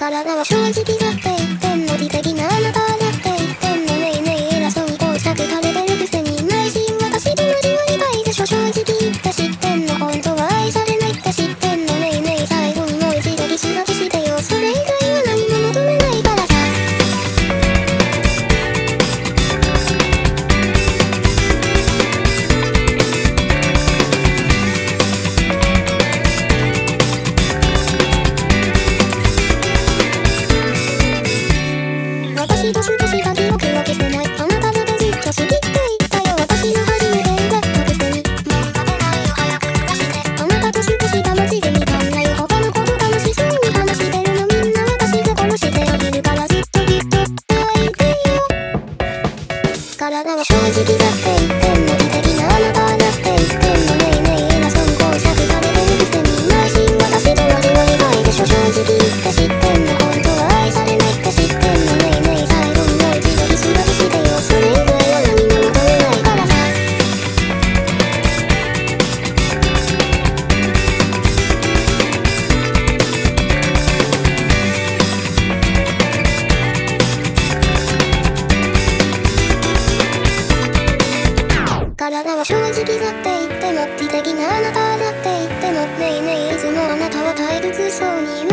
体は正直だって言ってんの、理的なあなただって言ってんの、ねえねえ偉そうにこう着垂れてるくせに、内心私と同じよりたいでしょ、正直言って知ってんの、本当は愛されないって知ってんの、ねえねえ最後にもう一度リスナーしてよ、それ以外は何も求めないからさ。私と少しだけ記憶は消せない、あなただけずっと好きって言ったよ、私の初めてだったくせに、もう食べないよ早く暮らして、あなたと少し楽しげに考えよ、他のこと楽しそうに話してるの、みんな私が殺してあげるからずっときっと泣いてよ。体は正直だって言ってんの、理的なあなただって言ってんの、ねえねえ偉そうにこう着垂れてるくせに、内心私と同じよりたいでしょ、正直言って知ってんの、本当は愛されないって知ってんの、ねえねえ最後にもう一度リスナーしてよ、それ以外は何も求めないからさ。体は正直だって言っても、理的なあなただって言っても、ねえねえいつもあなたは退屈そうに